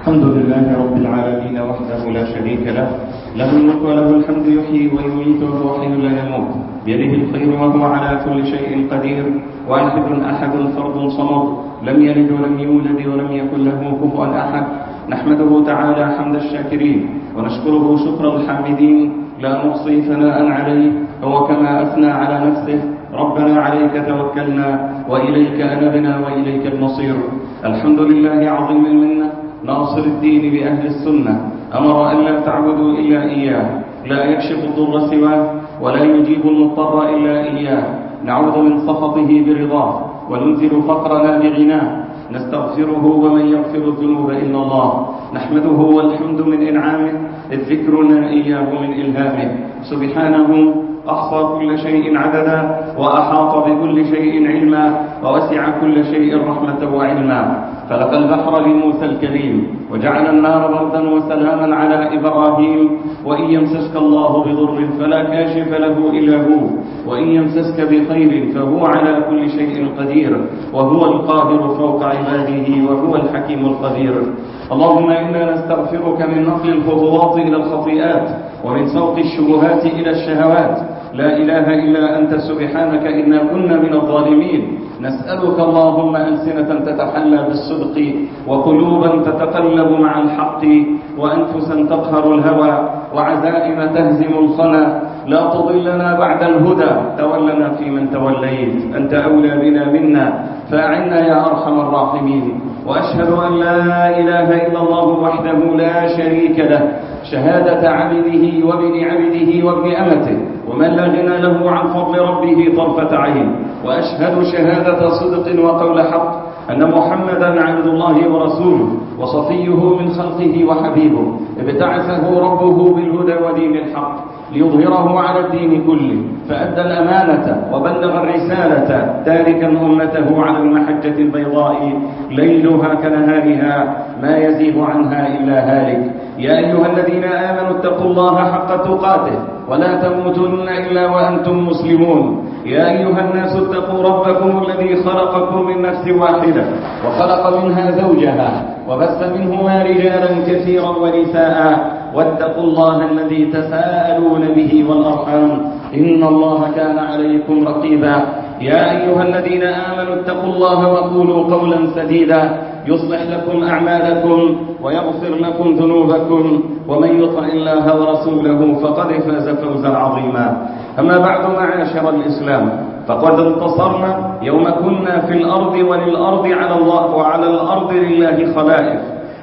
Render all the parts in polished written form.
الحمد لله رب العالمين وحده لا شريك له، له الملك وله الحمد، يحيي ويميت وهو حي لا يموت، بيده الخير وهو على كل شيء قدير، واحد احد فرد صمد، لم يلد ولم يولد ولم يكن له كفوا احد. نحمده تعالى حمد الشاكرين ونشكره شكر الحامدين، لا نحصي ثناء عليه، هو كما اثنى على نفسه: ربنا عليك توكلنا واليك انبنا واليك المصير. الحمد لله عظيم المنه، ناصر الدين بأهل السنة، أمر أن لا تعبدوا إلا إياه، لا يكشف الضر سواه ولا يجيب المضطر إلا إياه. نعوذ من سخطه برضاه وننزل فقرنا بغناه، نستغفره ومن يغفر الذنوب إلا الله. نحمده والحمد من إنعامه، إذ ذكرنا إياه من إلهامه. سبحانه أحصى كل شيء عددا، وأحاط بكل شيء علما، ووسع كل شيء رحمة وعلما. خلق البحر لموسى الكريم، وجعل النار بردا وسلاما على إبراهيم. وإن يمسسك الله بضر فلا كاشف له إلا هو، وإن يمسسك بخير فهو على كل شيء قدير، وهو القاهر فوق عباده، وهو الحكيم الخبير. اللهم إنا نستغفرك من نقل الخطوات إلى الخطيئات، ومن سوق الشبهات إلى الشهوات. لا إله إلا أنت سبحانك إنا كنا من الظالمين. نسألك اللهم ألسنة تتحلى بالصدق، وقلوبا تتقلب مع الحق، وأنفسا تقهر الهوى، وعزائم تهزم الخنا. لا تضلنا بعد الهدى، تولنا فيمن توليت، أنت أولى بنا منا، فأعنا يا أرحم الراحمين. وأشهد أن لا إله إلا الله وحده لا شريك له، شهادة عبده وابن عبده وابن أمته، ومن لا غنى له عن فضل ربه طرفة عين. وأشهد شهادة صدق وقول حق أن محمدا عبد الله ورسوله، وصفيه من خلقه وحبيبه، ابتعثه ربه بالهدى ودين الحق ليظهره على الدين كله، فأدى الأمانة وبلغ الرسالة، تاركا أمته على المحجة البيضاء ليلها كنهارها، ما يزيغ عنها إلا هالك. يا أيها الذين آمنوا اتقوا الله حق تقاته ولا تموتن إلا وأنتم مسلمون. يا أيها الناس اتقوا ربكم الذي خلقكم من نفس واحدة، وخلق منها زوجها، وبث منهما رجالا كثيرا ونساء، واتقوا الله الذي تساءلون به والأرحام، إن الله كان عليكم رقيبا. يا أيها الذين آمنوا اتقوا الله وقولوا قولا سديدا، يصلح لكم أعمالكم ويغفر لكم ذنوبكم، ومن يطع الله ورسوله فقد فاز فوزا عظيما. أما بعد، معاشر الإسلام، فقد انتصرنا يوم كنا في الأرض وللأرض على الله، وعلى الأرض لله خلائف،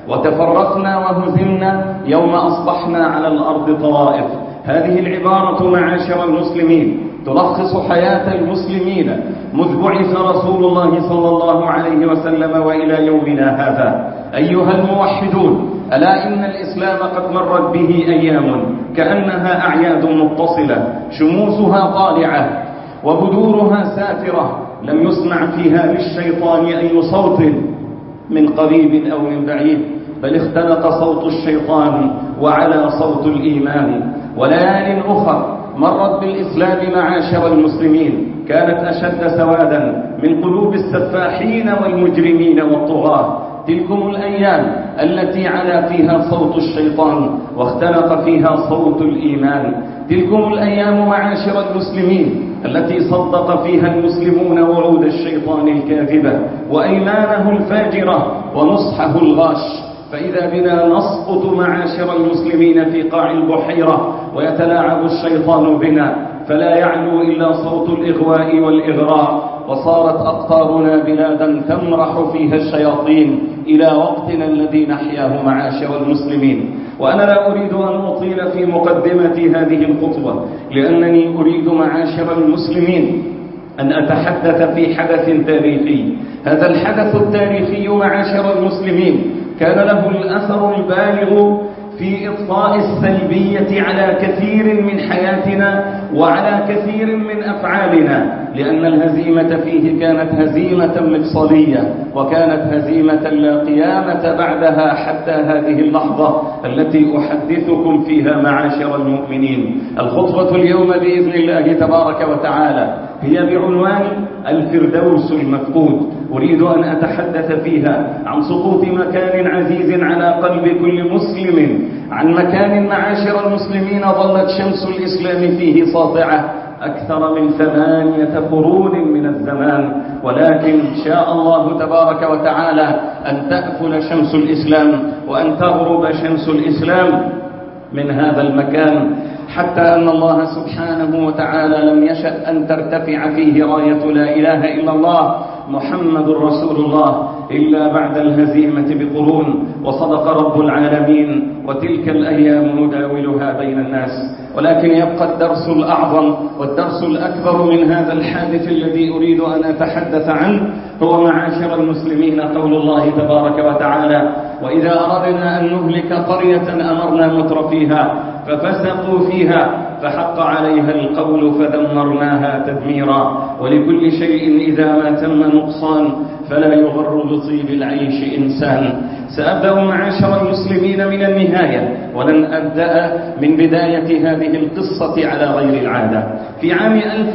وتفرقنا وهزمنا يوم أصبحنا على الأرض طوائف. هذه العبارة معاشر المسلمين تلخص حياة المسلمين مذ بعث رسول الله صلى الله عليه وسلم وإلى يومنا هذا. أيها الموحدون، ألا إن الإسلام قد مرت به أيام كأنها أعياد متصلة، شموسها طالعة وبدورها سافرة، لم يسمع فيها للشيطان أي صوت من قريب أو من بعيد، بل اختلط صوت الشيطان وعلى صوت الإيمان. وليال أخر مرت بالإسلام معاشر المسلمين كانت أشد سوادا من قلوب السفاحين والمجرمين والطغاة. تلكم الأيام التي علا فيها صوت الشيطان واختلط فيها صوت الإيمان. تلكم الأيام معاشر المسلمين التي صدق فيها المسلمون وعود الشيطان الكاذبة وأيمانه الفاجرة ونصحه الغاش. فإذا بنا نسقط معاشر المسلمين في قاع البحيرة ويتلاعب الشيطان بنا، فلا يعلو إلا صوت الإغواء والإغراء، وصارت أقطارنا بلادا تمرح فيها الشياطين إلى وقتنا الذي نحياه معاشر المسلمين. وأنا لا أريد أن أطيل في مقدمة هذه الخطبة، لأنني أريد معاشر المسلمين أن أتحدث في حدث تاريخي. هذا الحدث التاريخي معاشر المسلمين كان له الأثر البالغ في إطفاء السلبية على كثير من حياتنا وعلى كثير من أفعالنا، لأن الهزيمة فيه كانت هزيمة مفصلية، وكانت هزيمة لا قيامة بعدها حتى هذه اللحظة التي أحدثكم فيها معاشر المؤمنين. الخطبة اليوم بإذن الله تبارك وتعالى هي بعنوان الفردوس المفقود. أريد أن أتحدث فيها عن سقوط مكان عزيز على قلب كل مسلم، عن مكان معاشر المسلمين ظلت شمس الإسلام فيه ساطعة أكثر من 8 قرون من الزمان، ولكن شاء الله تبارك وتعالى أن تأفل شمس الإسلام وأن تغرب شمس الإسلام من هذا المكان، حتى أن الله سبحانه وتعالى لم يشأ أن ترتفع فيه راية لا إله إلا الله محمد رسول الله إلا بعد الهزيمة بقرون. وصدق رب العالمين: وتلك الأيام نداولها بين الناس. ولكن يبقى الدرس الأعظم والدرس الأكبر من هذا الحادث الذي أريد أن أتحدث عنه، هو معاشر المسلمين قول الله تبارك وتعالى: وإذا أردنا أن نهلك قرية أمرنا مترفيها ففسقوا فيها فحق عليها القول فدمرناها تدميرا. ولكل شيء إذا ما تم نقصان فلا يغر بطيب العيش إنسان. سأبدأ معاشر المسلمين من النهاية، ولن أبدأ من بداية هذه القصة على غير العادة. في عام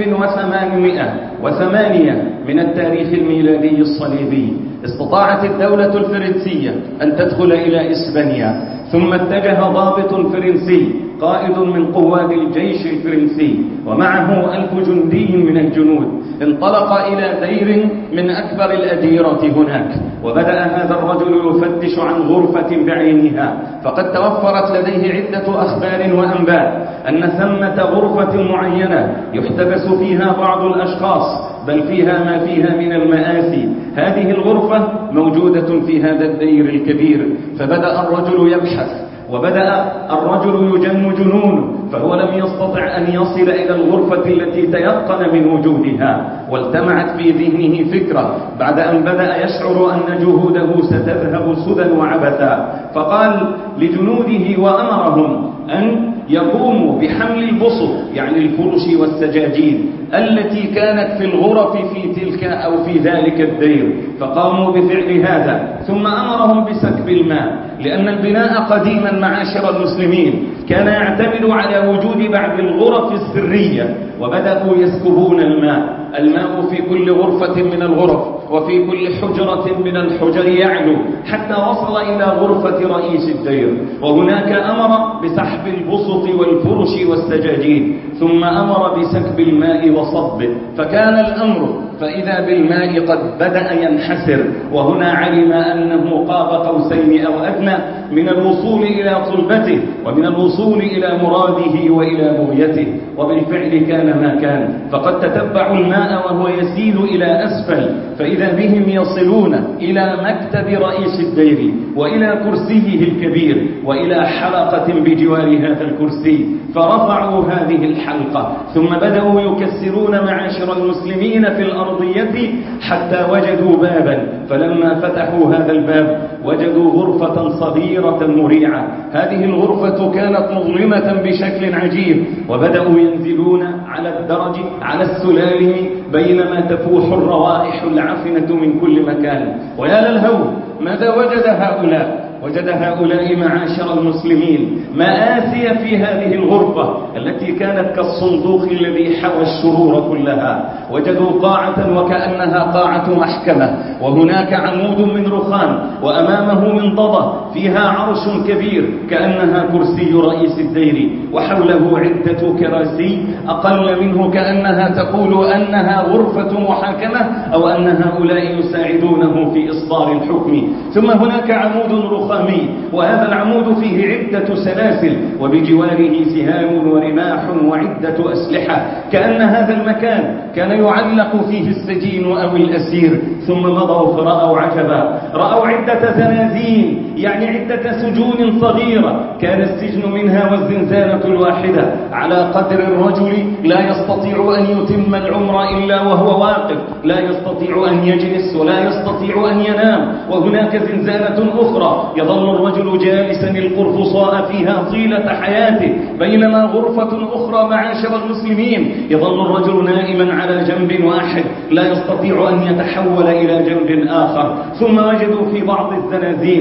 1808 من التاريخ الميلادي الصليبي استطاعت الدولة الفرنسية أن تدخل إلى إسبانيا، ثم اتجه ضابط فرنسي قائد من قواد الجيش الفرنسي ومعه 1000 جندي من الجنود، انطلق إلى دير من أكبر الأديرة هناك، وبدأ هذا الرجل يفتش عن غرفة بعينها، فقد توفرت لديه عدة أخبار وأنباء أن ثمة غرفة معينة يحتبس فيها بعض الأشخاص، بل فيها ما فيها من المآسي. هذه الغرفة موجودة في هذا الدير الكبير. فبدأ الرجل يبحث، وبدأ الرجل يجن جنونه، فهو لم يستطع أن يصل إلى الغرفة التي تيقن من وجودها، والتمعت في ذهنه فكرة بعد أن بدأ يشعر أن جهوده ستذهب سدى وعبثا، فقال لجنوده وأمرهم أن يقوموا بحمل البسط، يعني الفرش والسجاجيد التي كانت في الغرف في تلك أو في ذلك الدير، فقاموا بفعل هذا. ثم أمرهم بسكب الماء، لأن البناء قديما معاشر المسلمين كان يعتمد على وجود بعض الغرف السرية، وبدأوا يسكبون الماء في كل غرفة من الغرف وفي كل حجرة من الحجر يعلو حتى وصل إلى غرفة رئيس الدير، وهناك أمر بسحب البسط والفرش والسجاجيد، ثم أمر بسكب الماء وصبه، فكان الأمر فإذا بالماء قد بدأ ينحسر، وهنا علم أنه قاب قوسين أو أدنى من الوصول إلى طلبته ومن الوصول إلى مراده وإلى بغيته، وبالفعل كان ما كان. فقد تتبعوا الماء وهو يسيل إلى أسفل، فإذا بهم يصلون إلى مكتب رئيس الدير وإلى كرسيه الكبير وإلى حلقة بجوار هذا الكرسي، فرفعوا هذه الحلقة، ثم بدأوا يكسرون معاشر المسلمين في الأرضية حتى وجدوا بابا، فلما فتحوا هذا الباب وجدوا غرفة صغيرة مريعة. هذه الغرفة كانت مظلمة بشكل عجيب، وبدأوا ينزلون على الدرج على السلالم بينما تفوح الروائح العفنة من كل مكان. ويا للهول، ماذا وجد هؤلاء؟ وجد هؤلاء معاشر المسلمين مآسي في هذه الغرفة التي كانت كالصندوق الذي حوى الشرور كلها. وجدوا قاعة وكأنها قاعة محكمة، وهناك عمود من رخام، وأمامه منضدة فيها عرش كبير كأنها كرسي رئيس الدير، وحوله عدة كراسي أقل منه كأنها تقول أنها غرفة محاكمة أو أن هؤلاء يساعدونه في إصدار الحكم. ثم هناك عمود رخامي، وهذا العمود فيه عدة سلاسل، وبجواره سهام ورماح وعدة أسلحة، كأن هذا المكان كان يعلق فيه السجين أو الأسير. ثم مضوا فرأوا عجبا، رأوا عدة زنازين، يعني عدة سجون صغيرة كان السجن منها والزنزانة الواحدة على قدر الرجل، لا يستطيع أن يتم العمر إلا وهو واقف، لا يستطيع أن يجلس ولا يستطيع أن ينام. وهناك زنزانة أخرى يظل الرجل جالسا القرفصاء فيها طيلة حياته، بينما غرفة أخرى معاشر المسلمين يظل الرجل نائما على جنب واحد، لا يستطيع أن يتحول إلى جنب آخر. ثم وجدوا في بعض الزنازين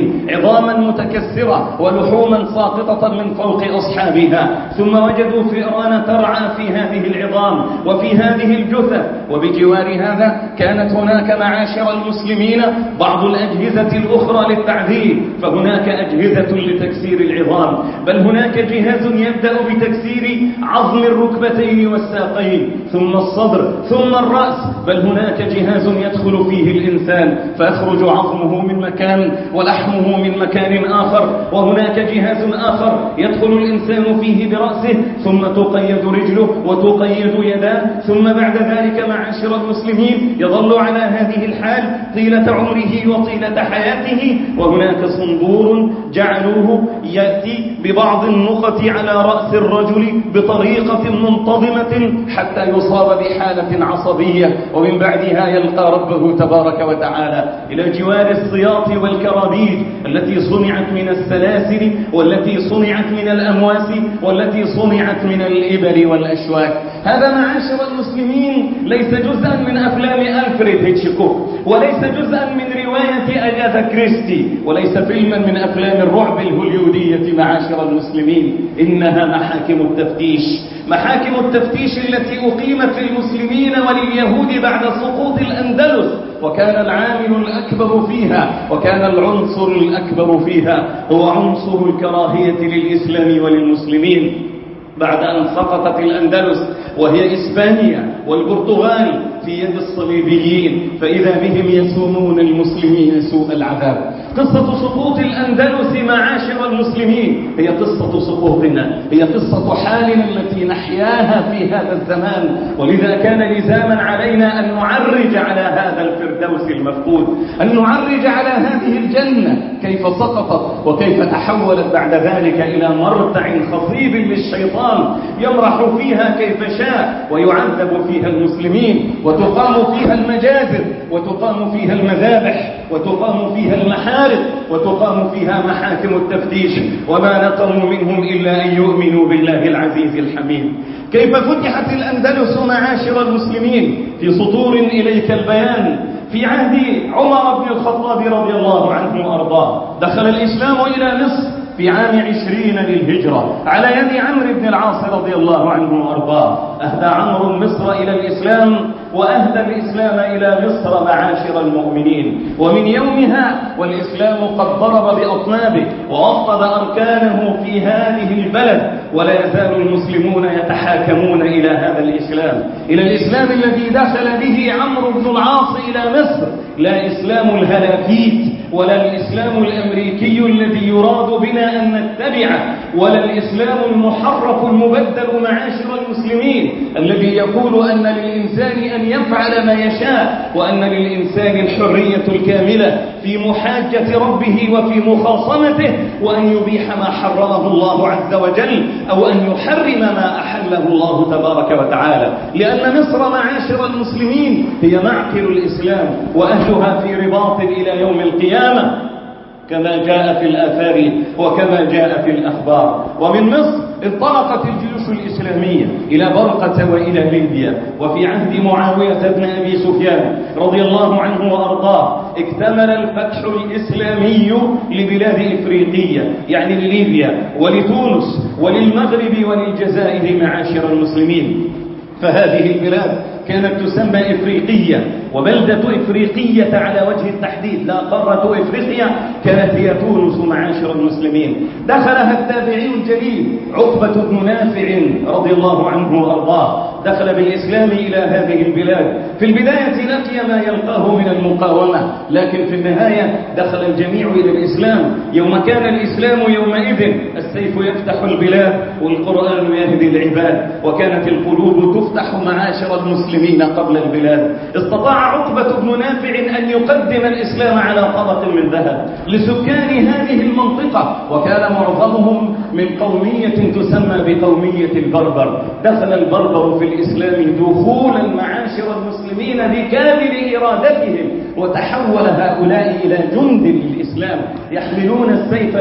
عظاما متكسرة ولحوما ساقطة من فوق أصحابها، ثم وجدوا فئران ترعى في هذه العظام وفي هذه الجثث. وبجوار هذا كانت هناك معاشر المسلمين بعض الأجهزة الأخرى للتعذيب، فهناك أجهزة لتكسير العظام، بل هناك جهاز يبدأ بتكسير عظم الركبتين والساقين، ثم الصدر، ثم الرأس، بل هناك جهاز يدخل فيه الإنسان فيخرج عظمه من مكان ولحمه من مكان آخر، وهناك جهاز آخر يدخل الإنسان فيه برأسه ثم تقيد رجله وتقيد يداه، ثم بعد ذلك معاشر المسلمين يظل على هذه الحال طيلة عمره وطيلة حياته. وهناك صنبور جعلوه يأتي ببعض النقط على رأس الرجل بطريقة منتظمة حتى يصاب بحالة عصبية، ومن بعدها يلقى ربه تبارك وتعالى، إلى جوار السياط والكرابيج التي صنعت من السلاسل والتي صنعت من الأمواس والتي صنعت من الإبل والأشواك. هذا معاشر المسلمين ليس جزءا من أفلام ألفريد هيتشكوك، وليس جزءا من رواية أغاثا كريستي، وليس فيلما من أفلام الرعب الهوليودية معاشر المسلمين، إنها محاكم التفتيش، محاكم التفتيش التي أقيمت للمسلمين ولليهود بعد سقوط الأندلس، وكان العامل الأكبر فيها وكان العنصر الأكبر فيها هو عنصر الكراهية للإسلام وللمسلمين. بعد أن سقطت الأندلس وهي إسبانيا والبرتغال في يد الصليبيين، فإذا بهم يسومون المسلمين سوء العذاب. قصة سقوط الأندلس معاشر المسلمين هي قصة سقوطنا، هي قصة حالنا التي نحياها في هذا الزمان، ولذا كان لزاما علينا أن نعرج على هذا الفردوس المفقود، أن نعرج على هذه الجنة كيف سقطت وكيف تحولت بعد ذلك إلى مرتع خصيب للشيطان يمرح فيها كيف شاء ويعذب فيها المسلمين، وتقام فيها المجازر وتقام فيها المذابح وتقام فيها المحارق وتقام فيها محاكم التفتيش، وما نقموا منهم إلا أن يؤمنوا بالله العزيز الحميد. كيف فتحت الأندلس معاشر المسلمين؟ في سطور إليك البيان. في عهد عمر بن الخطاب رضي الله عنه وأرضاه دخل الإسلام إلى مصر في عام 20 للهجرة على يد عمرو بن العاص رضي الله عنه وأرضاه. أهدى عمرو مصر إلى الإسلام وأهدى الإسلام إلى مصر معاشر المؤمنين، ومن يومها والإسلام قد ضرب بأطنابه ووطد أركانه في هذه البلد، ولا يزال المسلمون يتحاكمون إلى هذا الإسلام، إلى الإسلام الذي دخل به عمرو بن العاص إلى مصر، لا إسلام الهلافيت ولا الإسلام الأمريكي الذي يراد بنا أن نتبعه، ولا الإسلام المحرف المبدل معاشر المسلمين الذي يقول أن للإنسان أن يفعل ما يشاء، وأن للإنسان الحرية الكاملة في محاجة ربه وفي مخاصمته، وأن يبيح ما حرمه الله عز وجل أو أن يحرم ما أحله الله تبارك وتعالى. لأن مصر معاشر المسلمين هي معقل الإسلام وأهلها في رباط إلى يوم القيامة كما جاء في الآثار وكما جاء في الأخبار. ومن مصر انطلقت الجيوش الإسلامية إلى برقة وإلى ليبيا، وفي عهد معاوية بن أبي سفيان رضي الله عنه وأرضاه اكتمل الفتح الإسلامي لبلاد إفريقية، يعني لليبيا ولتونس وللمغرب وللجزائر معاشر المسلمين. فهذه البلاد كانت تسمى إفريقية، وبلدة إفريقية على وجه التحديد لا قارة إفريقيا كانت هي تونس معاشر المسلمين. دخلها التابعي الجليل عقبة بن نافع رضي الله عنه وأرضاه، دخل بالإسلام إلى هذه البلاد. في البداية لقي ما يلقاه من المقاومة، لكن في النهاية دخل الجميع إلى الإسلام. يوم كان الإسلام يومئذ السيف يفتح البلاد والقرآن يهدي العباد، وكانت القلوب تفتح معاشر المسلمين قبل البلاد. استطاع عقبة بن نافع أن يقدم الإسلام على طبق من ذهب لسكان هذه المنطقة، وكان معظمهم من قومية تسمى بقومية البربر. دخل البربر في الإسلام دخولا معاشر المسلمين بكامل إرادتهم، وتحول هؤلاء إلى جند للإسلام يحملون السيف من أجل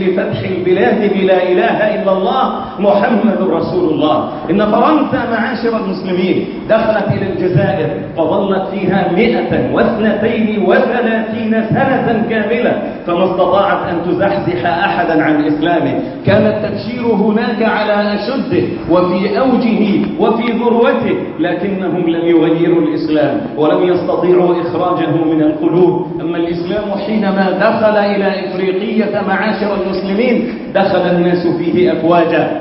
أجل فتح البلاد بلا إله إلا الله محمد رسول الله. إن فرنسا معاشر المسلمين دخلت إلى الجزائر فظلت فيها 132 سنة كاملة، فما استطاعت أن تزحزح أحدا عن إسلامه. كان التبشير هناك على أشده وفي أوجه وفي ذروته، لكنهم لم يغيروا الإسلام ولم يستطيعوا إخراجه من القلوب. أما الإسلام حينما دخل إلى إفريقية معاشر المسلمين دخل الناس فيه أفواجا،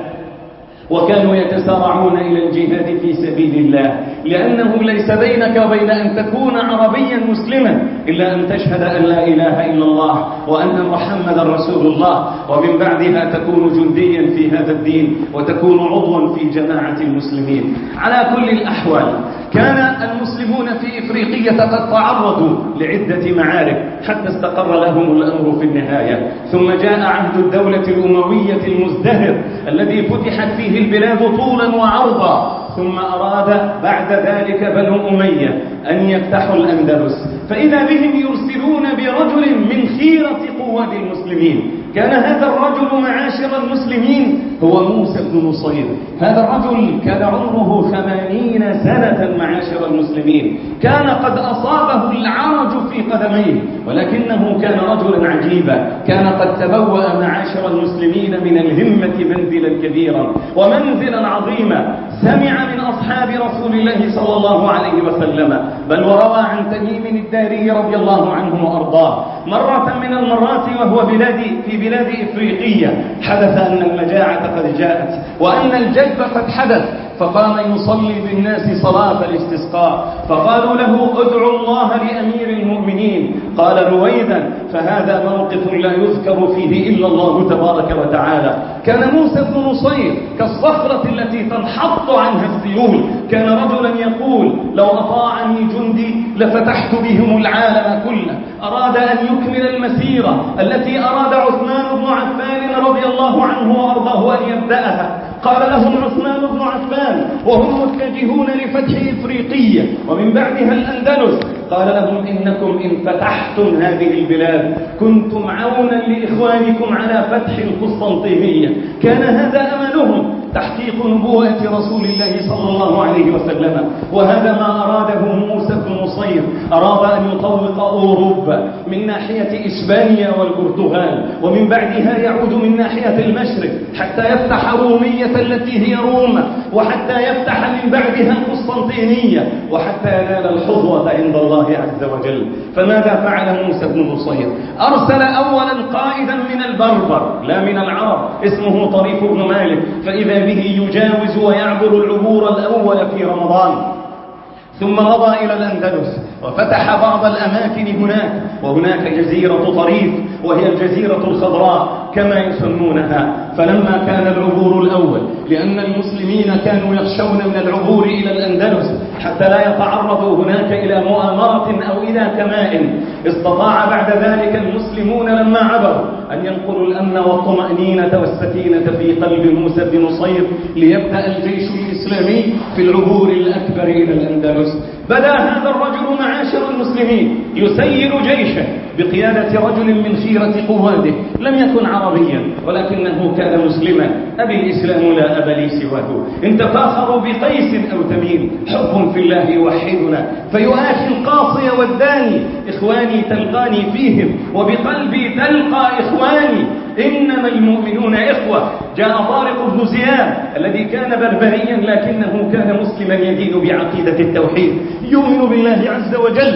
وكانوا يتسارعون إلى الجهاد في سبيل الله، لأنه ليس بينك وبين أن تكون عربيا مسلما إلا أن تشهد أن لا إله إلا الله وأن محمدا رسول الله، ومن بعدها تكون جنديا في هذا الدين وتكون عضوا في جماعة المسلمين. على كل الأحوال كان المسلمون في إفريقية قد تعرضوا لعدة معارك حتى استقر لهم الأمر في النهاية. ثم جاء عهد الدولة الأموية المزدهر الذي فتحت فيه البلاد طولا وعرضا، ثم أراد بعد ذلك بنو أمية أن يفتحوا الأندلس، فإذا بهم يرسلون برجل من خيرة قواد المسلمين. كان هذا الرجل معاشر المسلمين هو موسى بن نصير. هذا الرجل كان عمره 80 سنة معاشر المسلمين، كان قد أصابه العرج في قدميه، ولكنه كان رجلا عجيبا، كان قد تبوأ معاشر المسلمين من الهمة منزلا كبيرا ومنزلا عظيما. سمع من أصحاب رسول الله صلى الله عليه وسلم، بل وروى عن تميم الداري رضي الله عنه وأرضاه مرة من المرات وهو في بلاد إفريقية حدث أن المجاعة قد جاءت وأن الجدب قد حدث، فقام يصلي بالناس صلاة الاستسقاء، فقالوا له ادعوا الله لأمير المؤمنين، قال رويدا، فهذا موقف لا يذكر فيه إلا الله تبارك وتعالى. كان موسى بن نصير كالصخرة التي تنحط عنها السيول، كان رجلا يقول لو أطاعني جندي لفتحت بهم العالم كله. أراد أن يكمل المسيرة التي أراد عثمان بن عفان رضي الله عنه وأرضاه أن يبدأها. قال لهم عثمان بن عفان وهم متجهون لفتح إفريقية ومن بعدها الأندلس، قال لهم إنكم إن فتحتم هذه البلاد كنتم عونا لإخوانكم على فتح القسطنطينية. كان هذا أملهم، تحقيق نبوة رسول الله صلى الله عليه وسلم، وهذا ما أراده موسى بن نصير. أراد أن يطوق أوروبا من ناحية إسبانيا والبرتغال، ومن بعدها يعود من ناحية المشرق حتى يفتح رومية التي هي روما، وحتى يفتح من بعدها القسطنطينية، وحتى ينال الحظوة عند الله عز وجل. فماذا فعل موسى بن نصير؟ أرسل أولا قائدا من البربر لا من العرب اسمه طريف بن مالك، فإذا به يجاوز ويعبر العبور الأول في رمضان، ثم مضى إلى الأندلس وفتح بعض الأماكن هناك، وهناك جزيرة طريف وهي الجزيرة الخضراء كما يسمونها. فلما كان العبور الأول، لأن المسلمين كانوا يخشون من العبور إلى الأندلس حتى لا يتعرضوا هناك إلى مؤامرة أو إلى كمائن، استطاع بعد ذلك المسلمون لما عبروا أن ينقلوا الأمن والطمأنينة والسكينة في قلب موسى بن نصير ليبدأ الجيش الإسلامي في العبور الأكبر إلى الأندلس. بدأ هذا الرجل معاشر المسلمين يسير جيشا بقيادة رجل من خيرة قواده، لم يكن عربيا ولكنه كان مسلما. أبي الإسلام لا أب لي سواه، إن تفاخروا بقيس أو تميم، حب في الله يوحدنا فيؤاخي القاصي والداني. إخواني تلقاني فيهم وبقلبي تلقى إخواني، إنما المؤمنون إخوة. جاء طارق بن زياد الذي كان بربريا لكنه كان مسلما يدين بعقيدة التوحيد، يؤمن بالله عز وجل،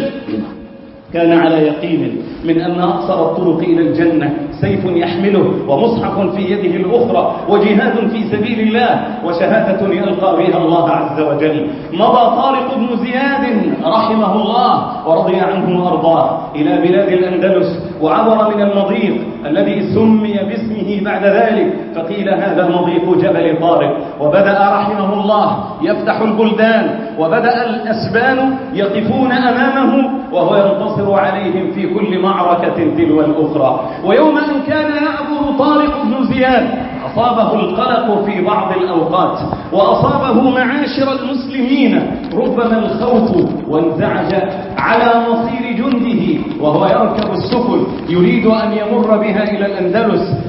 كان على يقين من أن أقصر الطرق إلى الجنة سيف يحمله ومصحف في يده الأخرى وجهاد في سبيل الله وشهادة يلقى بها الله عز وجل. مضى طارق بن زياد رحمه الله ورضي عنه وأرضاه إلى بلاد الأندلس، وعبر من المضيق الذي سمي باسمه بعد ذلك، فقيل هذا مضيق جبل طارق. وبدأ رحمه الله يفتح البلدان، وبدأ الأسبان يقفون أمامه وهو ينتصر عليهم في كل معركة تلو الأخرى. ويوم أن كان يعبر طارق بن زياد أصابه القلق في بعض الأوقات، وأصابه معاشر المسلمين ربما الخوف، وانزعج على مصير جنده وهو يركب السفن يريد أن يمر بها إلى الأندلس.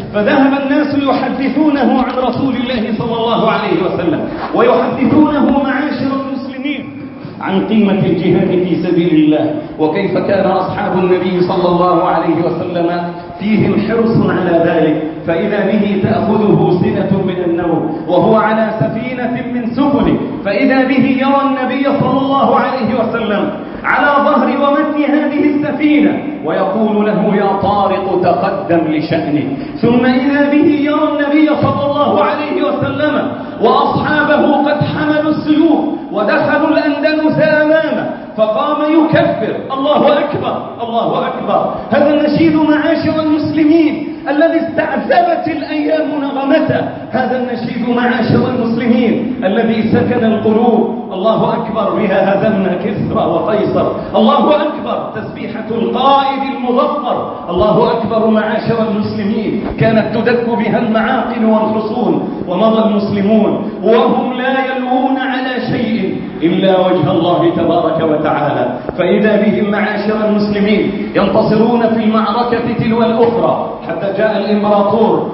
فذهب الناس يحدثونه عن رسول الله صلى الله عليه وسلم ويحدثونه معاشر المسلمين عن قيمة الجهاد في سبيل الله، وكيف كان أصحاب النبي صلى الله عليه وسلم فيهم حرص على ذلك، فإذا به تأخذه سنة من النوم وهو على سفينة من سفنه، فإذا به يرى النبي صلى الله عليه وسلم على ظهر ومتن هذه السفينة ويقول له يا طارق تقدم لشأنك، ثم إذا به يرى النبي صلى الله عليه وسلم وأصحابه قد حملوا السيوف ودخلوا الأندلس أمامه فقام يكبر الله أكبر الله أكبر. هذا النشيد معاشر المسلمين الذي استعذبت الأيام نغمته، هذا النشيد معاشر المسلمين الذي سكن القلوب. الله أكبر بها هزمنا كسرى وقيصر، الله أكبر تسبيحة القائد المظفر، الله أكبر معاشر المسلمين كانت تدك بها المعاقل والحصون، ومضى المسلمون وهم لا يلوون على شيء إلا وجه الله تبارك وتعالى، فإذا بهم معاشر المسلمين ينتصرون في المعركة تلو الأخرى حتى جاء الإمبراطور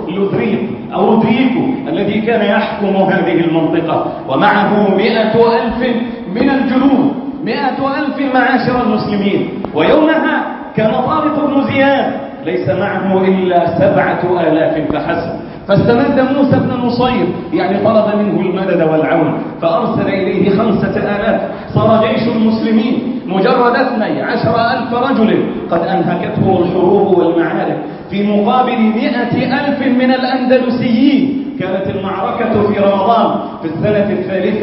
رودريكو الذي كان يحكم هذه المنطقة ومعه 100,000 من الجنود، 100,000 معاشر المسلمين. ويومها كان طارق بن زياد ليس معه إلا 7,000 فحسب، فاستمد موسى بن نصير يعني طلب منه المدد والعون فأرسل إليه 5,000. صار جيش المسلمين مجرد 12,000 رجل قد أنهكته الحروب والمعارك في مقابل 100,000 من الأندلسيين. كانت المعركة في رمضان في السنة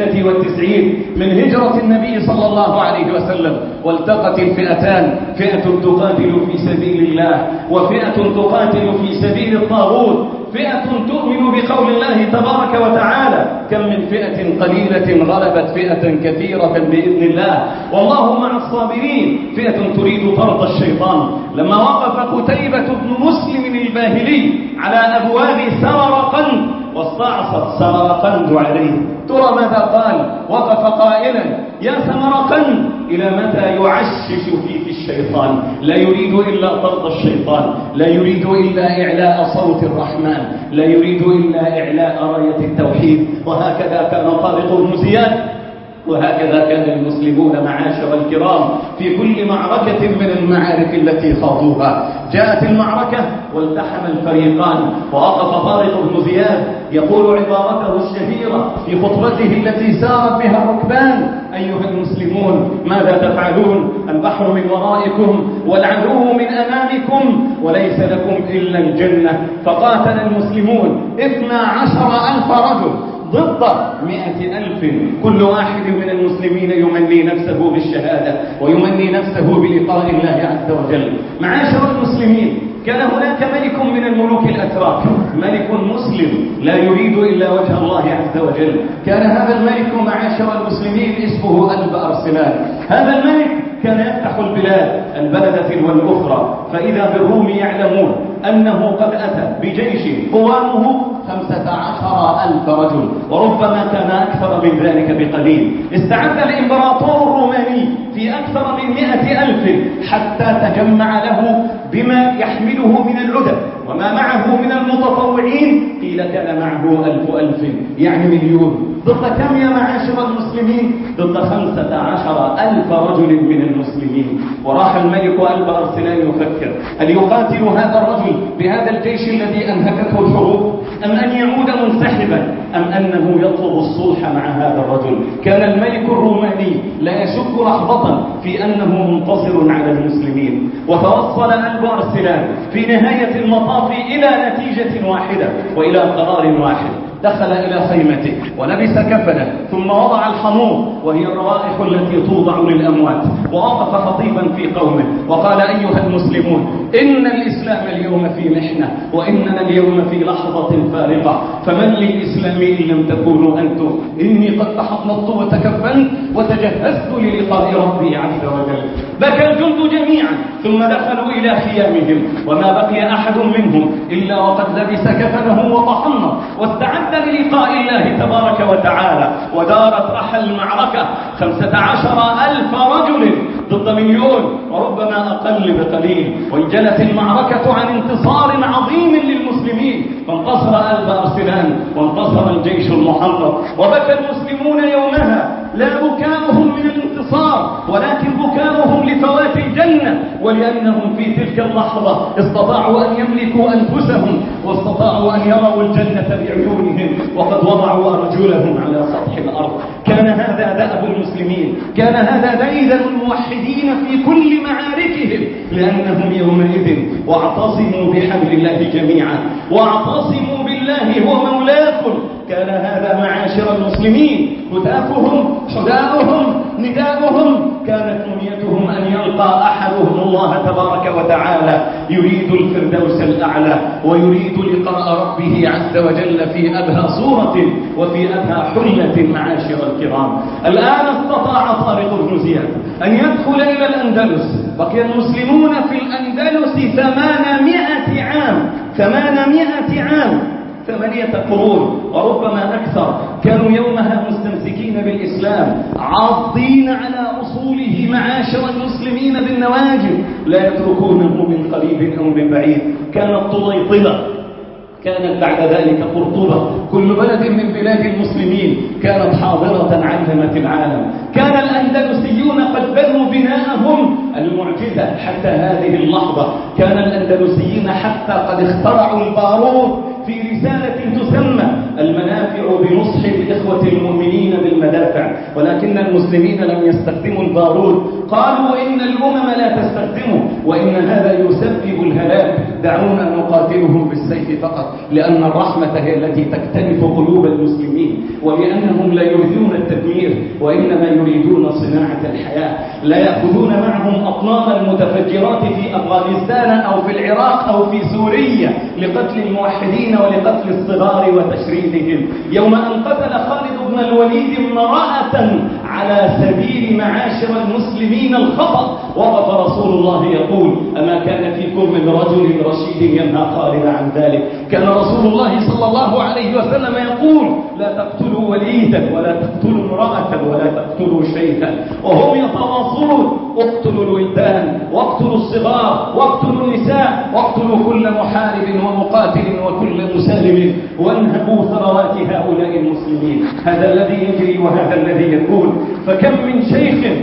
93 من هجرة النبي صلى الله عليه وسلم، والتقت الفئتان، فئة تقاتل في سبيل الله وفئة تقاتل في سبيل الطاغوت، فئة تؤمن بقول الله تبارك وتعالى كم من فئة قليلة غلبت فئة كثيرة بإذن الله والله مع الصابرين، فئة تريد طرد الشيطان. لما وقف قتيبة بن مسلم الباهلي على أبواب سمرقند واستعصت سمرقند عليه، ترى ماذا قال؟ وقف قائلا يا سمرقند إلى متى يعشش فيك الشيطان؟ لا يريد إلا طرد الشيطان، لا يريد إلا إعلاء صوت الرحمن، لا يريد إلا إعلاء راية التوحيد. وهكذا كان طارق بن زياد، وهكذا كان المسلمون معاشر الكرام في كل معركة من المعارك التي خاضوها. جاءت المعركة والتحم الفريقان، ووقف طارق بن زياد يقول عبارته الشهيرة في خطبته التي سارت بها الركبان: أيها المسلمون ماذا تفعلون؟ البحر من ورائكم والعدو من أمامكم وليس لكم إلا الجنة. فقاتل المسلمون 12,000 رجل ضد 100,000، كل واحد من المسلمين يمني نفسه بالشهادة ويمني نفسه بلقاء الله عز وجل. معاشر المسلمين، كان هناك ملك من الملوك الأتراك، ملك مسلم لا يريد إلا وجه الله عز وجل. كان هذا الملك معاشر المسلمين اسمه ألب أرسلان. هذا الملك كان يفتح البلاد البلدة والأخرى، فإذا بالروم يعلمون أنه قد أتى بجيش قوامه 15,000 رجل، وربما كان أكثر من ذلك بقليل. استعد الإمبراطور الروماني في أكثر من 100,000 حتى تجمع له بما يحمله من العدد وما معه من المتطوعين، قيل كان معه 1,000 يعني مليون. ضد كم يا معاشر المسلمين؟ ضد 15,000 رجل من المسلمين. وراح الملك ألب أرسلان يفكر: هل يقاتل هذا الرجل بهذا الجيش الذي أنهكته الحروب، أم أن يعود منسحبا، أم أنه يطلب الصلح مع هذا الرجل؟ كان الملك الروماني لا يشك لحظة في أنه منتصر على المسلمين. وتوصل ألب أرسلان في نهاية المطاف إلى نتيجة واحدة وإلى قرار واحد. دخل إلى خيمته ولبس كفنه، ثم وضع الحموم وهي الروائح التي توضع للأموات، ووقف خطيبا في قومه وقال: أيها المسلمون، إن الإسلام اليوم في محنة، وإننا اليوم في لحظة فارقة، فمن للإسلام إن لم تكونوا أنتم؟ إني قد تحنطت وتكفنت وتجهزت للقاء ربي عز وجل. بكى الجند جميعا ثم دخلوا إلى خيامهم، وما بقي أحد منهم إلا وقد لبس كفنه وتحنط واستعد للقاء الله تبارك وتعالى. ودارت رحل المعركة 15,000 رجل ضد مليون وربما أقل بقليل، وانجلت المعركة عن انتصار عظيم للمسلمين، فانتصر قلب أرسلان وانتصر الجيش المحرر، وبكى المسلمون يومها، لا بكاؤهم من الانتصار ولكن بكاؤهم لفوات الجنة، ولأنهم في تلك اللحظة استطاعوا أن يملكوا أنفسهم واستطاعوا أن يروا الجنة بعيونهم وقد وضعوا أرجلهم على سطح الأرض. كان هذا دأب المسلمين، كان هذا ديدن الموحدين في كل معاركهم، لأنهم يومئذ واعتصموا بحبل الله جميعا واعتصموا بالله هو مولاكم. كان هذا معاشر المسلمين هتافهم، حداؤهم، نداؤهم، كانت منيتهم أن يلقى أحدهم الله تبارك وتعالى يريد الفردوس الأعلى ويريد لقاء ربه عز وجل في أبهى صورة وفي أبهى حلة. معاشر الكرام، الآن استطاع طارق بن زياد أن يدخل إلى الأندلس. بقي المسلمون في الأندلس 800 عام، 800 عام، 8 قرون وربما أكثر. كانوا يومها مستمسكين بالإسلام، عاضين على أصوله معاشر المسلمين بالنواجذ، لا يتركونه من قريب أو من بعيد. كانت طليطلة، كانت بعد ذلك قرطبة، كل بلد من بلاد المسلمين كانت حاضرة علمت العالم. كان الأندلسيون قد بنوا بناءهم المعجزة حتى هذه اللحظة. كان الأندلسيين حتى قد اخترعوا البارود في رسالة تسمى المنافع بنصح الإخوة المؤمنين بالمدافع، ولكن المسلمين لم يستخدموا البارود، قالوا إن الأمم لا تستخدمه وإن هذا يسبب الهلاك، دعونا نقاتلهم بالسيف فقط، لأن الرحمة هي التي تكتنف قلوب المسلمين، ولأنهم لا يريدون التدمير وإنما يريدون صناعة الحياة. لا يأخذون معهم أطنان المتفجرات في أفغانستان أو في العراق أو في سوريا لقتل الموحدين ولقتل الصغار وتشريدهم. يوم أن قتل خالد بن الوليد امرأة على سبيل معاشر المسلمين الخطأ، وقف رسول الله يقول: أما كان فيكم من رجل رشيد ينهى خالد عن ذلك؟ كان رسول الله صلى الله عليه وسلم يقول: لا تقتلوا وليدا ولا تقتلوا امرأة ولا تقتلوا شيئا، وهم يتواصون: اقتلوا الولدان واقتلوا الصغار واقتلوا النساء واقتلوا كل محارب ومقاتل وكل مسالم وانهبوا ثروات هؤلاء المسلمين. هذا الذي يجري وهذا الذي يكون. فكم من شيخ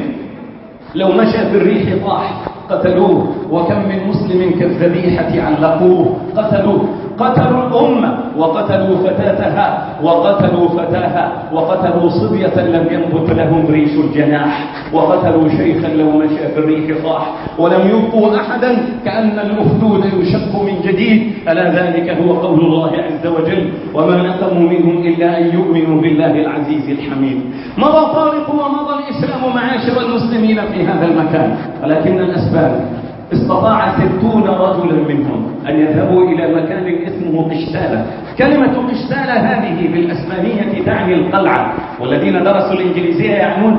لو مشى في الريح طاح قتلوه، وكم من مسلم كالذبيحة علقوه قتلوه. قتلوا الأمة وقتلوا فتاتها وقتلوا فتاها وقتلوا صبية لم ينبت لهم ريش الجناح، وقتلوا شيخا لو مشى في الريح صاح، ولم يبقوا أحدا كأن الأخدود يشق من جديد. ألا ذلك هو قول الله عز وجل: وما نقموا منهم إلا أن يؤمنوا بالله العزيز الحميد. مضى طارق ومضى الإسلام معاشر المسلمين في هذا المكان، ولكن الأسباب استطاع 60 رجلا منهم أن يذهبوا إلى مكان اسمه قشتالة. كلمة قشتالة هذه بالأسبانية تعني القلعة، والذين درسوا الإنجليزية يعلمون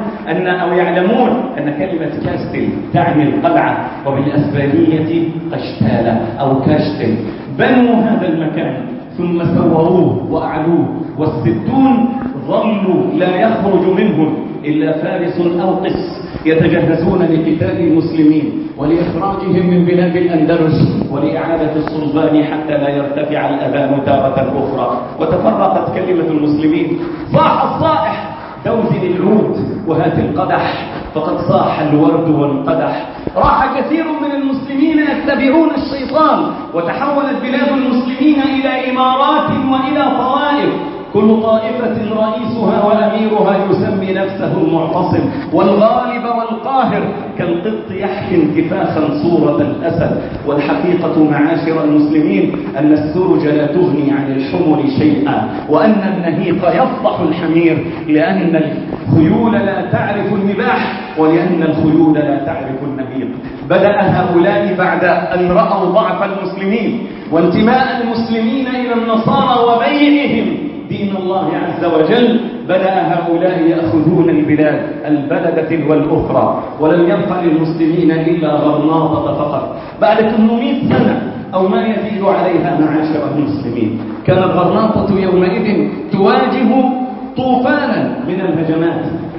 أن كلمة كاستل تعني القلعة، وبالأسبانية قشتالة أو كاشتل. بنوا هذا المكان ثم سوروه وأعلوه، وال60 ظلوا لا يخرج منهم إلا فارس أو قس يتجهزون لقتال المسلمين ولإخراجهم من بلاد الأندلس ولإعادة الصلبان حتى لا يرتفع الأذان تارة أخرى. وتفرقت كلمة المسلمين. صاح الصائح: دوزن العود وهات القدح، فقد صاح الورد وانقدح. راح كثير من المسلمين يتبعون الشيطان، وتحولت بلاد المسلمين إلى إمارات وإلى طوائف، كل طائفة رئيسها وأميرها يسمي نفسه المعتصم والغالب والقاهر، كالقط يحكي انتفاخا صورة الأسد. والحقيقة معاشر المسلمين أن السرج لا تغني عن الحمر شيئا، وأن النهيق يفضح الحمير، لأن الخيول لا تعرف النباح ولأن الخيول لا تعرف النهيق. بدأ هؤلاء بعد أن رأوا ضعف المسلمين وانتماء المسلمين إلى النصارى وبيعهم دين الله عز وجل، بدأ هؤلاء يأخذون البلاد البلدة والأخرى، ولم يبقى للمسلمين إلا غرناطة فقط. بعد 800 سنة أو ما يزيد عليها معاشر المسلمين، كانت غرناطة يومئذ تواجه طوفانا من الهجمات،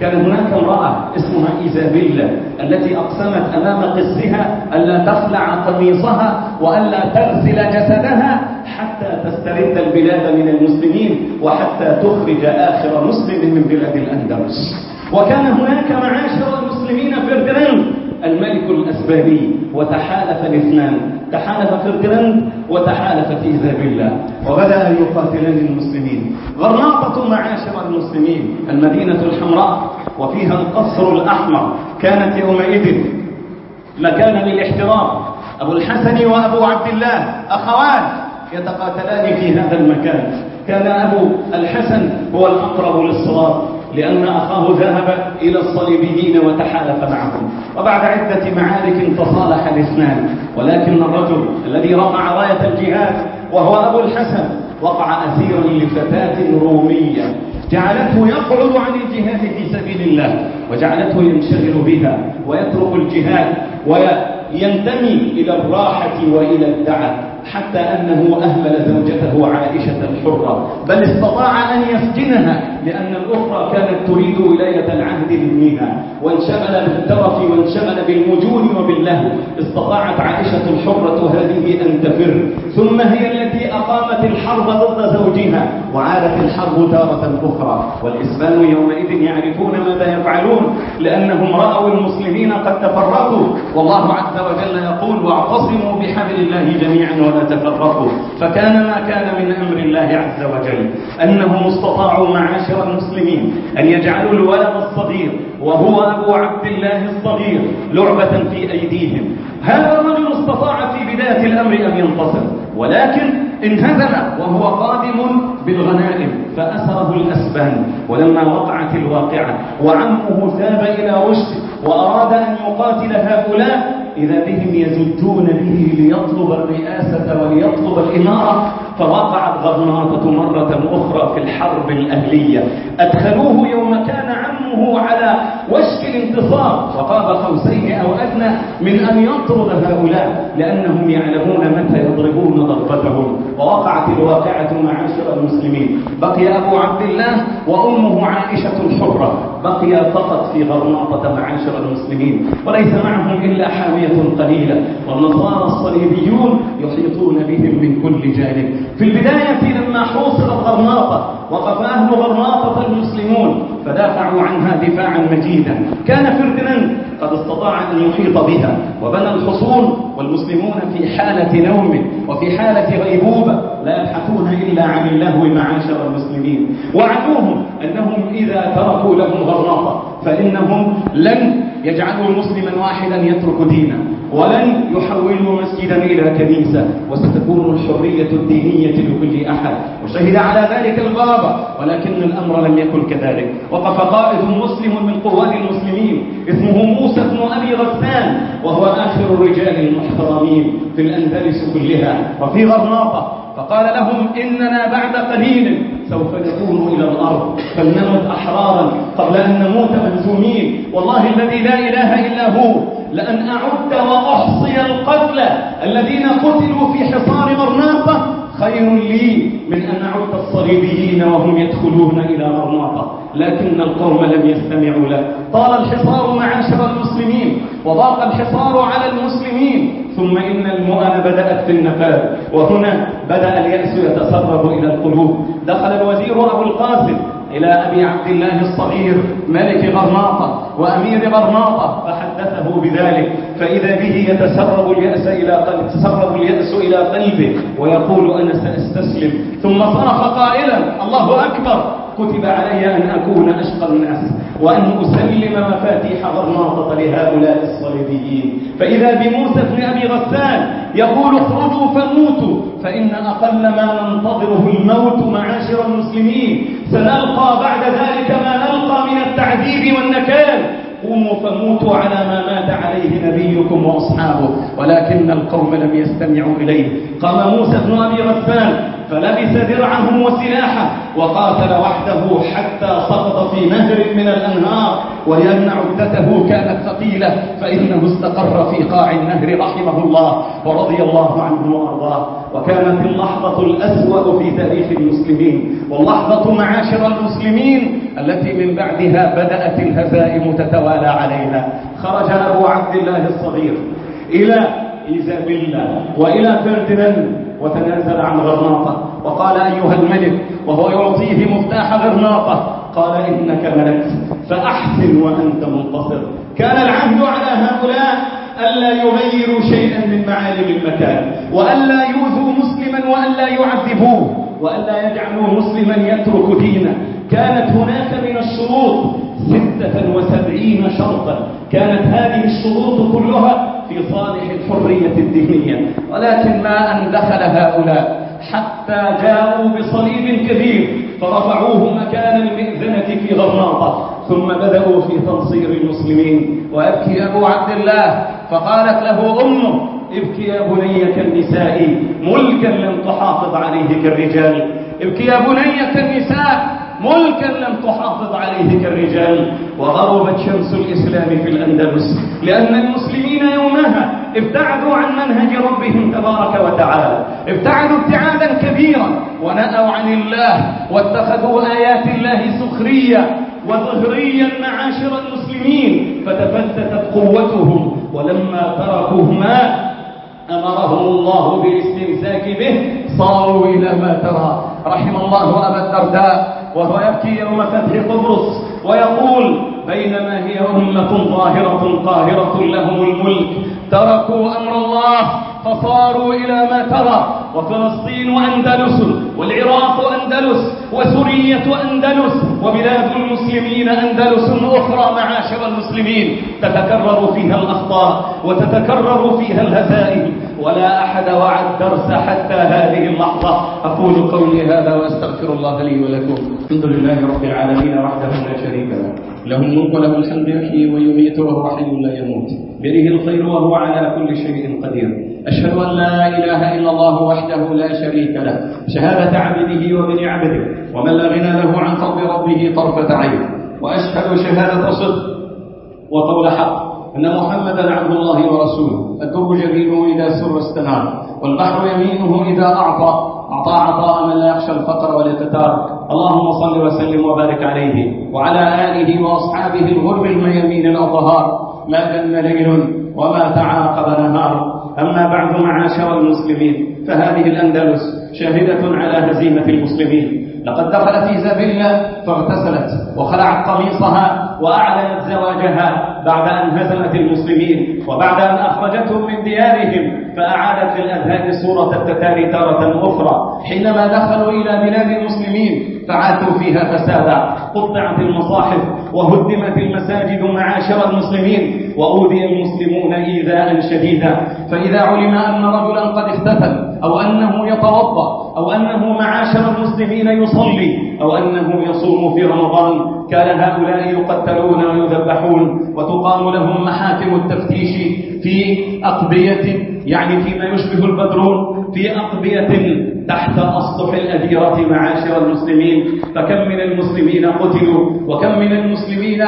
كان هناك امرأة اسمها إيزابيلا التي أقسمت أمام قسها ألا تخلع قميصها وألا تغسل جسدها حتى تسترد البلاد من المسلمين وحتى تخرج آخر مسلم من بلاد الأندلس. وكان هناك معاشر المسلمين فرديناند الملك الأسباني، وتحالف الاثنان، تحالف فرديناند وتحالفت إيزابيلا، وبدأ يقاتلان المسلمين. غرناطة معاشر المسلمين المدينة الحمراء وفيها القصر الأحمر كانت يومئذ مكانا للاحترام. أبو الحسن وأبو عبد الله أخوان يتقاتلان في هذا المكان. كان أبو الحسن هو الأقرب للصواب لأن أخاه ذهب إلى الصليبيين وتحالف معهم، وبعد عدة معارك تصالح الاثنان، ولكن الرجل الذي رفع راية الجهاد وهو أبو الحسن وقع أسيرا لفتاة رومية جعلته يقعد عن الجهاد في سبيل الله، وجعلته ينشغل بها ويترك الجهاد وينتمي إلى الراحة وإلى الدعة، حتى أنه أهمل زوجته عائشة الحرة، بل استطاع أن يسجنها لأن الأخرى كانت تريد ولاية العهد لابنها، وانشغل بالترف وانشغل بالمجون وباللهو. استطاعت عائشة الحرة هذه أن تفر، ثم هي التي أقامت الحرب ضد زوجها، وعادت الحرب تارة أخرى، والإسبان يومئذ يعرفون ماذا يفعلون لأنهم رأوا المسلمين قد تفرقوا، والله عز وجل يقول واعتصموا بحبل الله جميعا ولا تفرقوا. فكان ما كان من أمر الله عز وجل أنهم استطاعوا معاشر المسلمين أن يجعلوا الولد الصغير وهو أبو عبد الله الصغير لعبة في أيديهم. هذا الرجل استطاع في بداية الأمر أن ينتصر، ولكن انهزم وهو قادم بالغنائم فأسره الأسبان. ولما وقعت الواقعة وعمه ذهب إلى رشد وأراد أن يقاتل هؤلاء، إذا بهم يزجون به ليطلب الرئاسة وليطلب الإمارة، فوقعت غرناطة مرة أخرى في الحرب الأهلية. أدخلوه يوم كان عمه على وشك الانتصار وقاب قوسين أو أدنى من أن يطرد هؤلاء، لأنهم يعلمون متى يضربون ضربتهم. ووقعت الواقعة معاشر المسلمين. بقي أبو عبد الله وأمه عائشة الحرة، بقي فقط في غرناطة معاشر المسلمين، وليس معهم إلا حامية قليلة، والنصارى الصليبيون يحيطون بهم من كل جانب. في البداية لما حوصرت غرناطة وقف أهل غرناطة المسلمون فدافعوا عنها دفاعا مجيدا. كان فرديناند قد استطاع أن يحيط بها وبنى الحصون، والمسلمون في حالة نوم وفي حالة غيبوبة لا يبحثون إلا عن اللهو معاشر المسلمين. وعدوهم أنهم إذا تركوا لهم غرناطة فإنهم لن يجعلوا مسلما واحدا يترك دينه، ولن يحولوا مسجدا إلى كنيسة، وستكون الحرية الدينية لكل أحد. وشهد على ذلك الغابة، ولكن الأمر لم يكن كذلك. وقف قائد مسلم من قواد المسلمين اسمه موسى بن أبي غسان، وهو آخر الرجال المحترمين في الأندلس كلها وفي غرناطة، فقال لهم إننا بعد قليل سوف نكون إلى الأرض، فلنمت أحرارا قبل أن نموت مهزومين. والله الذي لا إله إلا هو لأن أعد وأحصي القتلى الذين قتلوا في حصار غرناطة خير لي من أن أعد الصليبيين وهم يدخلون إلى غرناطة. لكن القوم لم يستمعوا له. طال الحصار معاشر المسلمين وضاق الحصار على المسلمين، ثم إن المؤن بدأت في النفاذ، وهنا بدأ اليأس يتسرب إلى القلوب. دخل الوزير أبو القاسم إلى أبي عبد الله الصغير ملك غرناطة وأمير غرناطة فحدثه بذلك، فإذا به يتسرب اليأس إلى قلبه ويقول أنا سأستسلم. ثم صرخ قائلا الله أكبر، كتب علي أن أكون أشقى الناس وأن أسلم مفاتيح غرناطة لهؤلاء الصليبيين. فإذا بموسى بن أبي غسان يقول اخرجوا فموتوا، فإن أقل ما ننتظره الموت معاشر المسلمين، سنلقى بعد ذلك ما نلقى من التعذيب والنكال. قوموا فموتوا على ما مات عليه نبيكم وأصحابه. ولكن القوم لم يستمعوا إليه. قام موسى بن أبي غسان فلبس درعه وسلاحه وقاتل وحده حتى سقط في نهر من الأنهار، ولأن عدته كانت ثقيلة فإنه استقر في قاع النهر رحمه الله ورضي الله عنه وأرضاه. وكانت اللحظة الأسوأ في تاريخ المسلمين، واللحظة معاشر المسلمين التي من بعدها بدأت الهزائم تتوالى علينا. خرج أبو عبد الله الصغير إلى إيزابيلا وإلى فرديناند وتنازل عن غرناطة وقال: أيها الملك، وهو يعطيه مفتاح غرناطة، قال: إنك ملكت فأحسن وأنت منتصر. كان العهد على هؤلاء ألا يغيروا شيئا من معالم المكان، وألا يؤذوا مسلما، وألا يعذبوه، وألا يجعلوا مسلما يترك دينه. كانت هناك من الشروط 76 شرطا، كانت هذه الشروط كلها في صالح الحرية الدينية، ولكن ما أن دخل هؤلاء حتى جاءوا بصليب كبير فرفعوه مكان المئذنة في غرناطة، ثم بدأوا في تنصير المسلمين. ويبكي أبو عبد الله فقالت له أمه: ابكي يا بني كالنساء، ملكا لم تحافظ عليه كالرجال. ابكي يا بني كالنساء، ملكا لم تحافظ عليه كالرجال. وغربت شمس الإسلام في الأندلس، لأن المسلمين يومها ابتعدوا عن منهج ربهم تبارك وتعالى، ابتعدوا ابتعادا كبيرا ونأوا عن الله، واتخذوا آيات الله سخرية وظهريا معاشر المسلمين، فتفتتت قوتهم. ولما تركوا ما أمرهم الله بالاستمساك به صاروا إلى ما ترى. رحم الله أبا الدرداء وهو يبكي يوم فتح قبرص ويقول: بينما هي أمة ظاهرة قاهرة لهم الملك تركوا أمر الله فصاروا إلى ما ترى. وفلسطين أندلس، والعراق أندلس، وسورية أندلس، وبلاد المسلمين أندلس أخرى معاشر المسلمين، تتكرر فيها الأخطاء وتتكرر فيها الهزائم، ولا أحد وعى الدرس حتى هذه اللحظة. أقول قولي هذا وأستغفر الله لي ولكم. الحمد لله رب العالمين وحده لا شريك له، له الملك وله الحمد، يحيي ويميت وهو حي لا يموت، بيده الخير وهو على كل شيء قدير. أشهد أن لا إله إلا الله وحده لا شريك له، شهادة عبده وابن عبده، ومن لا غنى له عن فضل ربه طرفة عين. وأشهد شهادة صدق وقول حق أن محمدا عبد الله ورسوله. الدر جبينه إذا سر استنار، والبحر يمينه إذا أعطى عطاء من لا يخشى الفقر والإقتار. اللهم صل وسلم وبارك عليه وعلى آله وأصحابه الغر الميامين الأطهار، ما جن ليل وما تعاقب نهار. أما بعد معاشر المسلمين، فهذه الأندلس شاهدة على هزيمة المسلمين. لقد دخلت إيزابيلا فاغتسلت وخلعت قميصها وأعلنت زواجها بعد أن هزمت المسلمين، وبعد أن أخرجتهم من ديارهم فأعادت للأذهان صورة التتار تارة أخرى. حينما دخلوا إلى بلاد المسلمين فعاتوا فيها فسادا، قطعت المصاحف وهدمت المساجد معاشر المسلمين، وأوذي المسلمون إيذاء شديدا. فإذا علم أن رجلا قد اختفل، أو أنه يتوضأ، أو أنه معاشر المسلمين يصلي، أو أنه يصوم في رمضان، كان هؤلاء يقتلون ويذبحون، وتقام لهم محاكم التفتيش في أقبية، يعني فيما يشبه البدرون، في أقبية تحت أسطح الأديرة معاشر المسلمين. فكم من المسلمين قتلوا، وكم من المسلمين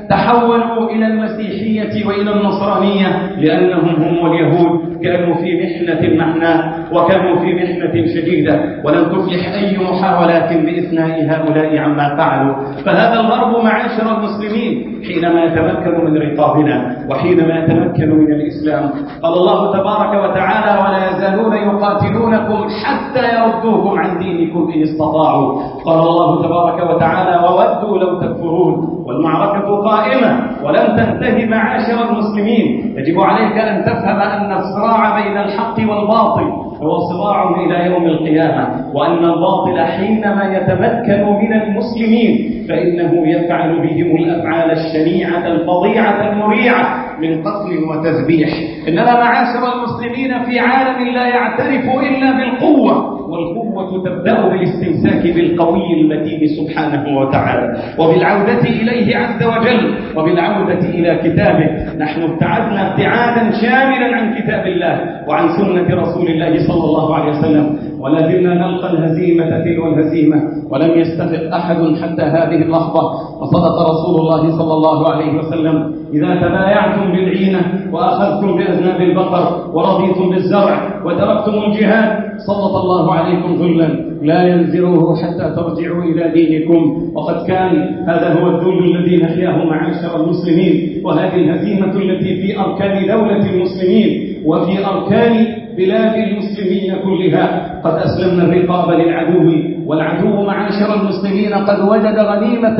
تحولوا إلى المسيحية وإلى النصرانية، لأنهم هم واليهود كانوا في محنة محناء، وكانوا في محنة شديدة، ولم تفلح أي محاولات بإثناء هؤلاء عما فعلوا. فهذا الغرب معاشر المسلمين حينما يتمكن من رقابنا، وحينما يتمكن من الإسلام، قال الله تبارك وتعالى: ولا يزالون يقاتلونكم حتى يردوكم عن دينكم إن استطاعوا. قال الله تبارك وتعالى: وودوا لو تكفرون. والمعركة قائمة ولن تنتهي معاشر المسلمين. يجب عليك أن تفهم أن الصراع بين الحق والباطل هو صراع إلى يوم القيامة، وأن الباطل حينما يتمكن من المسلمين فإنه يفعل بهم الأفعال الشنيعة الفظيعة المريعة من قتل وتذبيح. إنما معاشر المسلمين في عالم لا يعترف إلا بالقوة، والقوة تبدأ بالاستمساك بالقوي المتين سبحانه وتعالى، وبالعودة إليه عز وجل، وبالعودة إلى كتابه. نحن ابتعدنا ابتعادا شاملا عن كتاب الله وعن سنة رسول الله صلى الله عليه وسلم، ولكننا نلقى الهزيمة تلو الهزيمة، ولم يستفق أحد حتى هذه اللحظة. وصدق رسول الله صلى الله عليه وسلم: إذا تبايعتم بالعينة وأخذتم بأذناب البقر ورضيتم بالزرع وتركتم الجهاد سلط الله عليكم ذلا لا ينزعوه حتى ترجعوا إلى دينكم. وقد كان هذا هو الذل الذي نحياه معاشر المسلمين، وهذه الهزيمة التي في أركان دولة المسلمين وفي أركان بلاد المسلمين كلها. قد أسلمنا الرقاب للعدو، والعدو معاشر المسلمين قد وجد غنيمة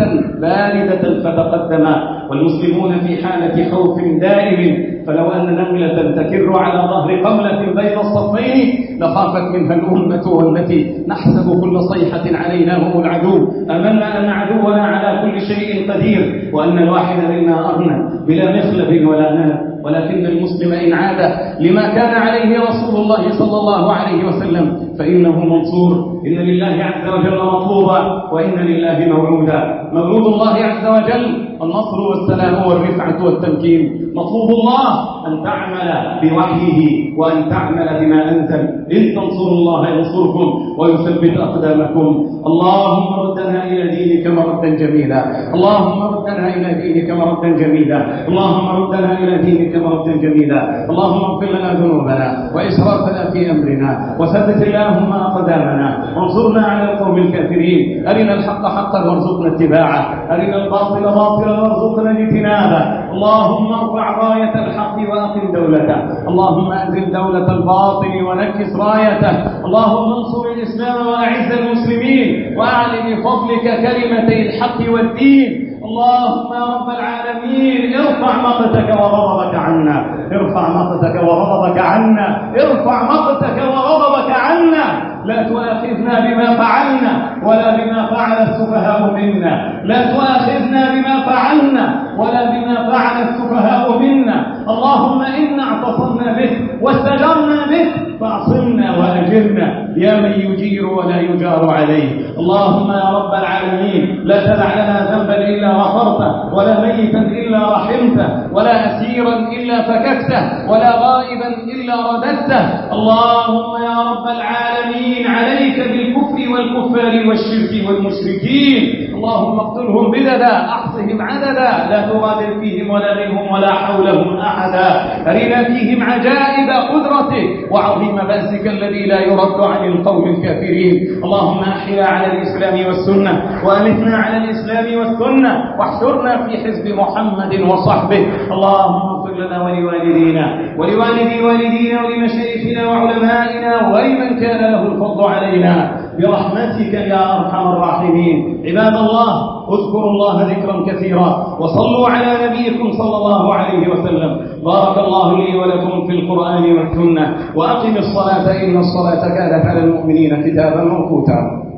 باردة فتقدم، والمسلمون في حالة خوف دائم. فلو أن نملة تكر على ظهر قملة بين الصفين لخافت منها الأمة، والتي نحسب كل صيحة علينا هم العدو. أمنا أن عدونا على كل شيء قدير، وأن الواحد منا أغنى بلا مخلب ولا ناب. ولكن المسلم إن عاد لما كان عليه رسول الله صلى الله عليه وسلم فإنه منصور. إن لله عز وجل مطلوبا، وإن لله موعودا. مولود الله عز وجل النصر والسلام والرفعة والتمكين. مطلوب الله أن تعمل بوحيه وأن تعمل بما أنزل. إن تنصروا الله ينصركم ويثبت أقدامكم. اللهم ردنا إلى دينك مردا جميلا، اللهم ردنا إلى دينك مردا جميلا، اللهم ردنا إلى دينك مردا جميلا. اللهم اغفر لنا ذنوبنا وإسرافنا في أمرنا، وثبت اللهم أقدامنا، وانصرنا على القوم الكافرين. أرنا الحق حقا وارزقنا اتباعه، أرنا الباطل باطلا وارزقنا اجتنابه. اللهم ارفع راية الحق وأقم دولته، اللهم أنزل دولة الباطل ونكس رايته. اللهم انصر الإسلام وأعز المسلمين، وأعل بفضلك كلمتي الحق والدين. اللهم يا رب العالمين ارفع مقتك وغضبك عنا، ارفع مقتك وغضبك عنا، ارفع مقتك وغضبك عنا. لا تؤاخذنا بما فعلنا ولا بما فعل السفهاء منا، لا تؤاخذنا بما فعلنا ولا بما فعل السفهاء منا. اللهم إنا اعتصمنا به واستجرنا به فاعصمنا وأجرنا يا من يجير ولا يجار عليه. اللهم يا رب العالمين لا تدع لنا ذنبا إلا غفرته، ولا ميتا إلا رحمته، ولا أسيرا إلا فككته، ولا غائبا إلا رددته. اللهم يا رب العالمين عليك بالكفر والكفار والشرك والمشركين. اللهم اقتلهم بددا، احصهم عددا، لا تغادر فيهم ولا منهم ولا حولهم أحدا. أرنا فيهم عجائب قدرتك وعظيم بأسك الذي لا يرد عن القوم الكافرين. اللهم أحينا على الإسلام والسنة، وأمتنا على الإسلام والسنة، واحشرنا في حزب محمد وصحبه. اللهم اغفر لنا ولوالدينا ولوالدي والدينا ولمشايخنا وعلمائنا ولمن كان له الفضل علينا برحمتك يا أرحم الراحمين. عباد الله اذكروا الله ذكرا كثيرا، وصلوا على نبيكم صلى الله عليه وسلم. بارك الله لي ولكم في القرآن والسنة، وأقم الصلاة إن الصلاة كانت على المؤمنين كتابا موقوتا.